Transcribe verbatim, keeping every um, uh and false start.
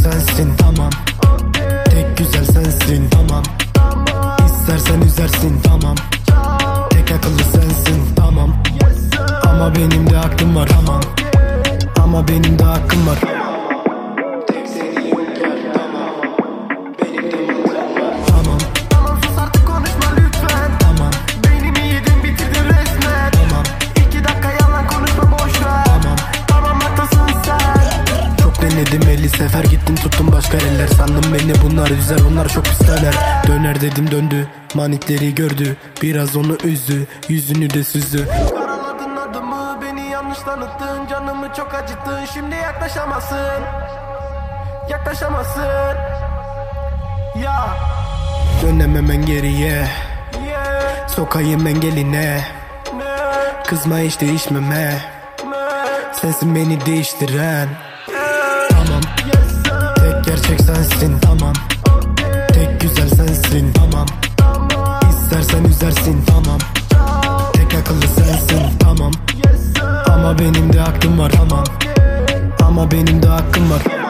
sensin, tamam. Tek güzel sensin, tamam. İstersen üzersin, tamam. Tek akıllı sensin, tamam. Ama benim de aklım var, tamam. Ama benim de hakkım var. Tek seni yükler, tamam. Benim de mantığım var, tamam. Tamam sus artık konuşma lütfen. Tamam. Beynimi yedin bitirdin resmen. Tamam. İki dakika yalan konuşma boşver. Tamam. Tamam haklısın sen. Çok denedim elli sefer gittim tuttum başka eller. Sandım beni bunlar üzer, onlar çok pis döner. Döner dedim döndü, manikleri gördü. Biraz onu üzdü, yüzünü de süzdü. Karaladın adımı, beni yanlış tanıttın. Canımı çok acıttın, şimdi yaklaşamazsın. Yaklaşamazsın. Ya Dönememen geriye, yeah. sokayım engeline. Ne? Kızma hiç değişmeme, Ne? sensin beni değiştiren. Yeah. Tamam. Yes sir. Tek gerçek sensin, tamam. Okay. Tek güzel sensin, tamam. Tamam. İstersen üzersin, tamam. Ciao. Tek akıllı sensin, tamam. Yes sir. Ama benim de hakkım var, tamam. Okay. Ama benim de hakkım var.